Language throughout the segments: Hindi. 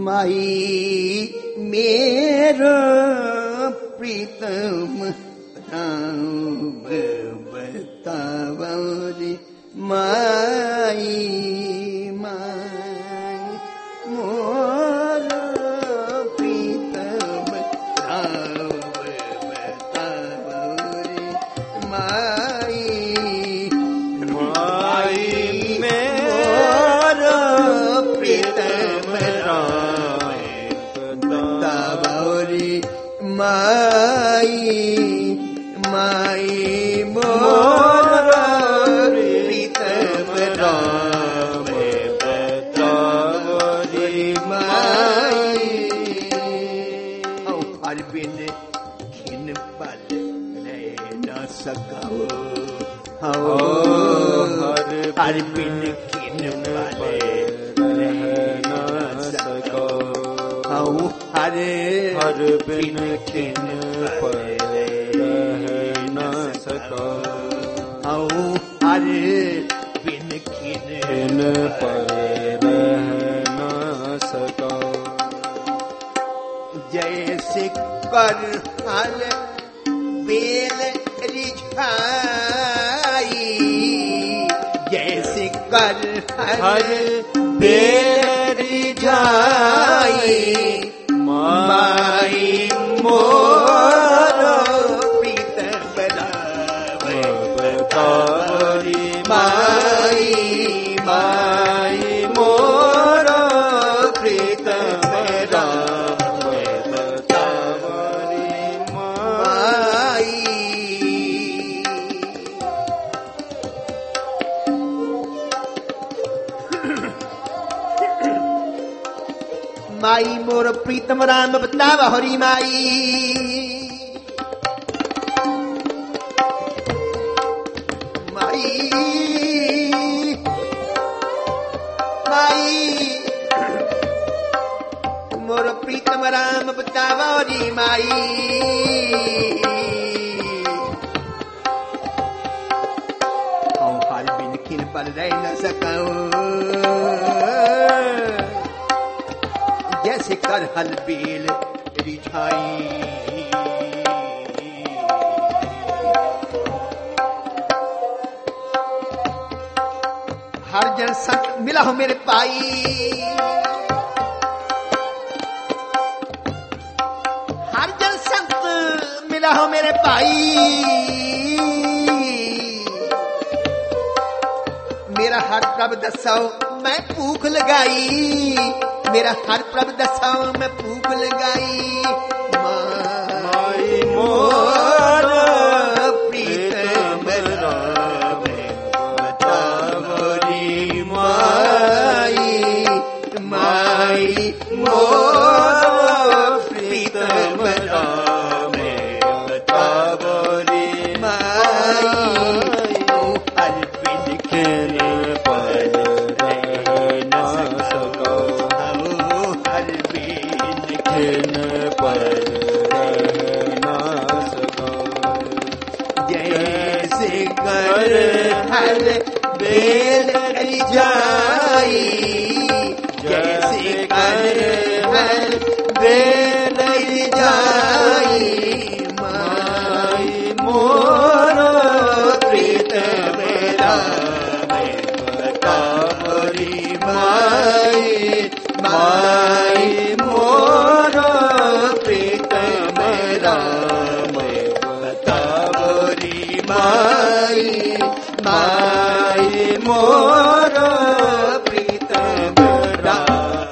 माई मेरो प्रीतम राम बताओ रे माई माई मोर प्रीतम राम बताओ रे माई माई मोर प्रीतम राम बताओ रे माई माई मोर प्रीतम राम बताओ रे माई हर बिन खिन पल रह न सकाओ हर बिन खिन पल रह न सको हर बिन खिन पल रह न सको हर बिन खिन पल रह न सको जैसे कर हल बेल रिझाई जैसे कर हल बेल रिझाई माई मोर प्रीतम राम बताओ रे माई माई मोर प्रीतम राम बताओ रे माई माई मोर प्रीतम राम बतावा हरी माई माई माई मोर प्रीतम राम बतावा हरी माई हर बिन खिन पल रह न सकाओ जैसे कर हल बेल रिझाई हर जन संत मिला हो मेरे पाई हर जन संत मिला हो मेरे भाई मेरा हर प्रभ दसाओ मैं भूख लगाई मेरा हर प्रभ दसाओ मैं भूख लगाई माई मोर प्रीतम राम बताओ रे माई माई मोर प्रीतम राम बताओ रे माई हर बिन खिन पल रह न सको हर बिन खिन पल रह न सको जैसे कर हल बेल रिझाई जैसे कर हल बेल रिझाई माई मोर प्रीतम राम बताओ रे माई माई मोर प्रीतम राम बताओ रे माई माई मोर प्रीतम राम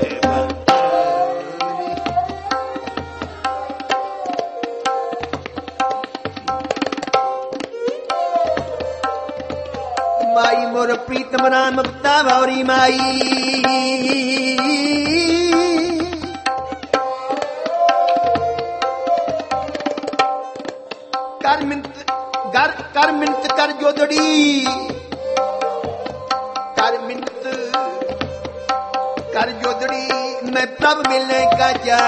माई मोर प्रीतम राम बताओ रे माई कर मिन्नत कर जोदड़ी कर मिन्नत कर जोदड़ी मैं प्रभ मिलने का जा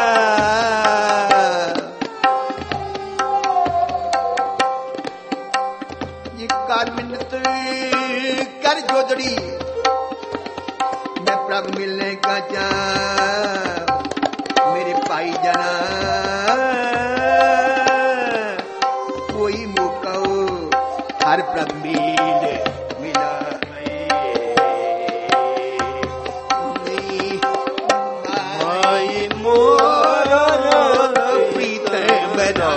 ये कर मिन्नत कर जोदड़ी मैं प्रभ मिलने का जा भाई जना कोई मुकौ हर प्रभ मिले मिला माई मोर प्रीत बना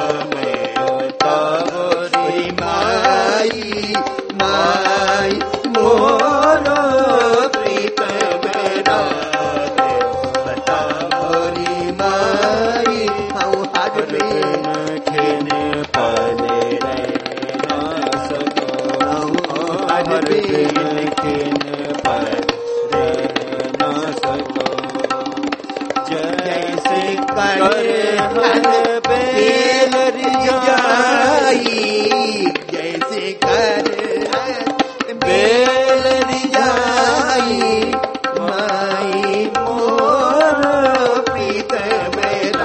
तवरी माई माई मोर प्रीत बना बतावरी माई हऊ हर प्रेम खेने पले ना सको हर प्रेम खेने पले ना सको जैसे करे हर बेल रिजाई जैसे कर बेल रिजाई माई मोर प्रीत मेरा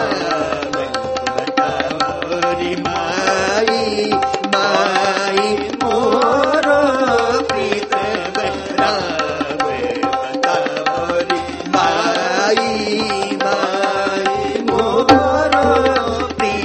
बतावरी माई माई मोर प्रीत मेरा बतावरी माई माई मोर प्रीत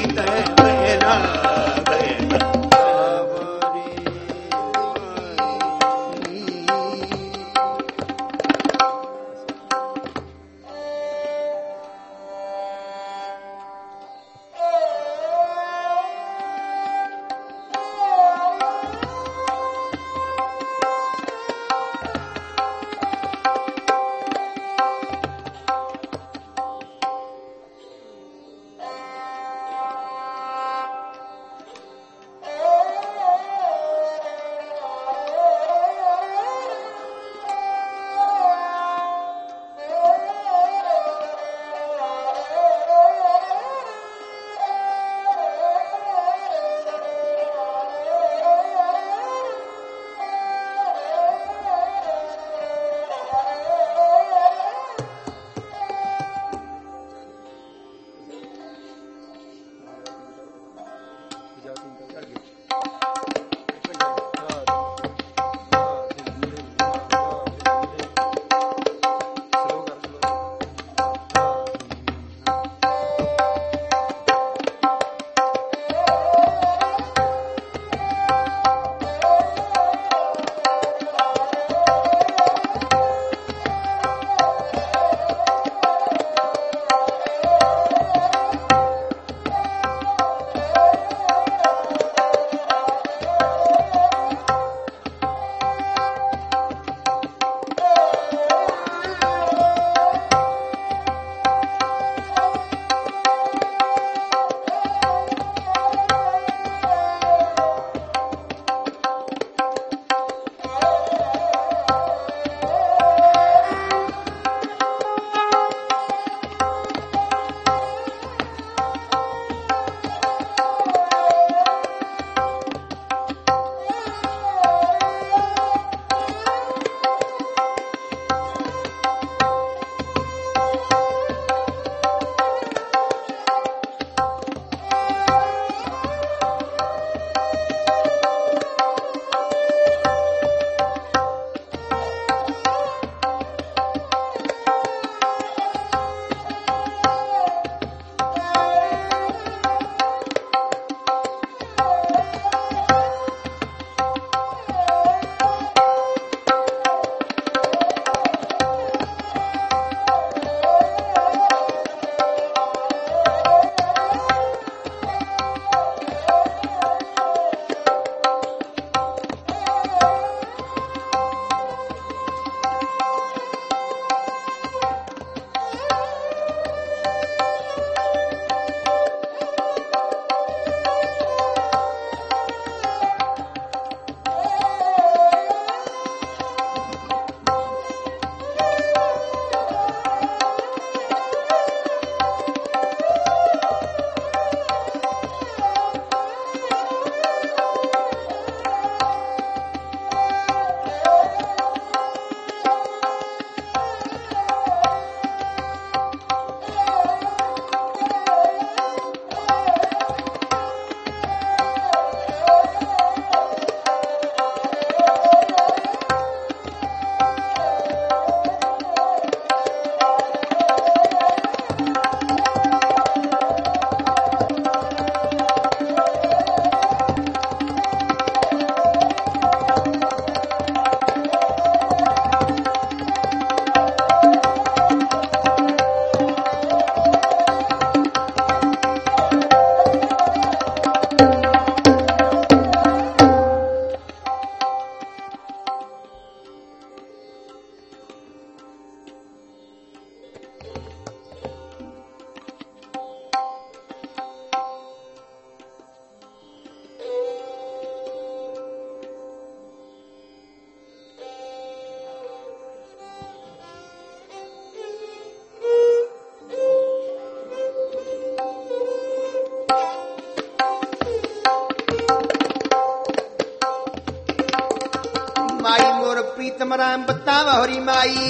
उत्तम राम बताव हरि माई।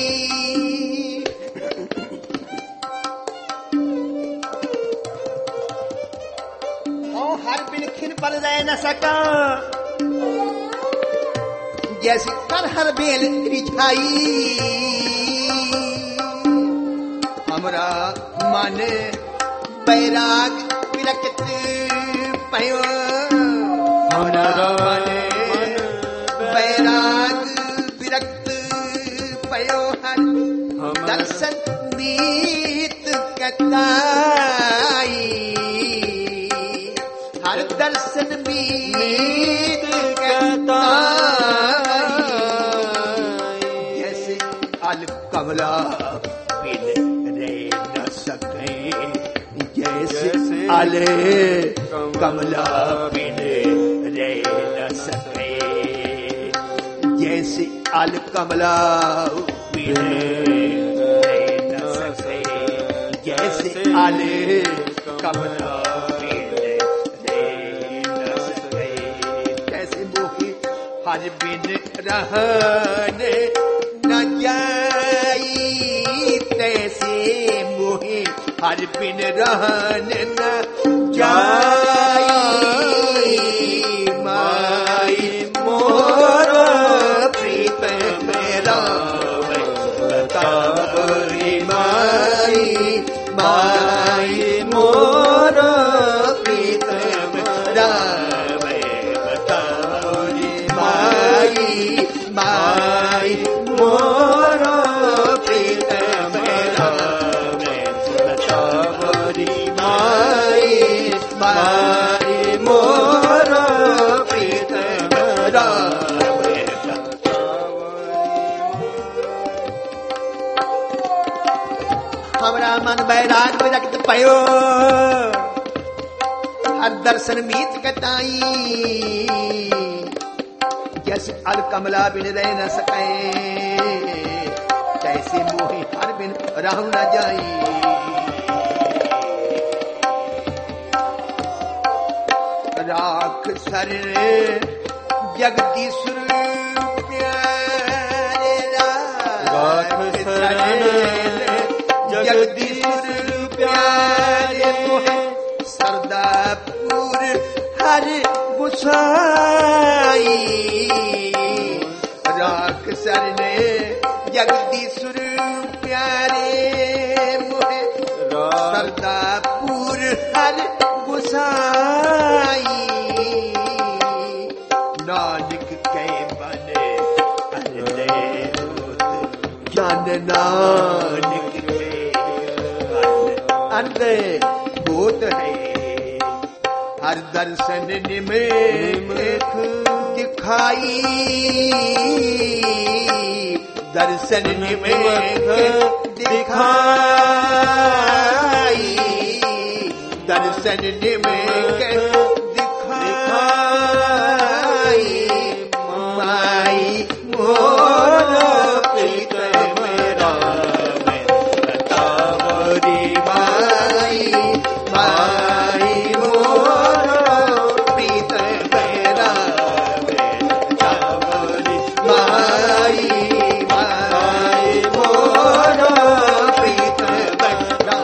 ओ हर बिन खिन पल रह न सका, जैसे कर हर बेल रिझाई। हमरा मन बैराग विरक्त पयो, हमरा मन बैराग विरक्त पयो। हर दर्शन मीत कताई, हर दर्शन मीत कताई। जैसे अल कमला बिन रह न सके, जैसे अल कमला बिन रह न सके, जैसे अल कमला बिन रह न सके, जैसे अल कमला बिन रह न सके। जैसे मोहि हर बिन रहने न जाई, तैसे मोहि हर बिन रहने न जाई। माई मोर प्रीत मेरा बतावरी माई, माई मोर प्रीत मेरा बतावरी माई, माई मोर प्रीत मेरा बतावरी माई, माई मोर प्रीत मेरा। हमरा मन बैराग विरक्त पयो, हर दर्शन मीत कताई। जैसे अल कमला बिन रह न सके, तैसे मोहि हर बिन रहु न जाई। राख शरण जगदीश्वर प्यारे, राख शरण जगदीश्वर प्यारे। मोहे सरदापुर हर गुसाई, राख शरण जगदीश्वर प्यारे। मोहे सरदापुर हर गुसाई। नानक के बने जन, नानक अंधे भूत है, हर दर्शन निमेख दिखाई। दर्शन निमेख दिखाई, दर्शन निमेख दिखाई। माई मोर प्रीत मेरा बतावरी माई, माई मोर प्रीत मेरा बतावरी माई, माई मोर प्रीत मेरा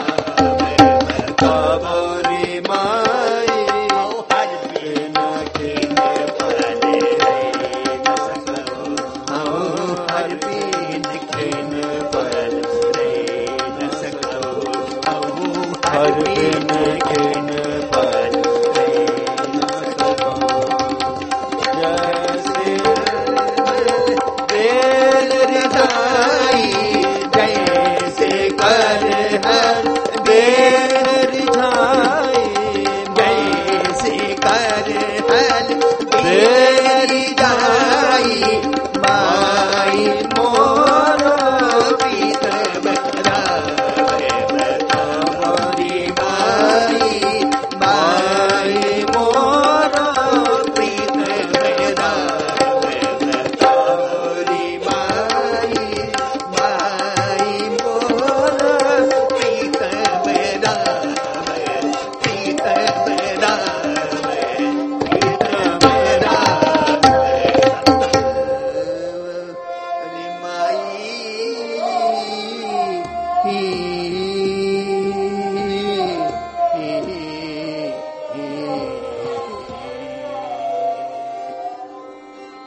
बतावरी माई। हर बिन खिन पल रह न सको, हर बिन खिन पल रह न सको, हर बिन खिन पल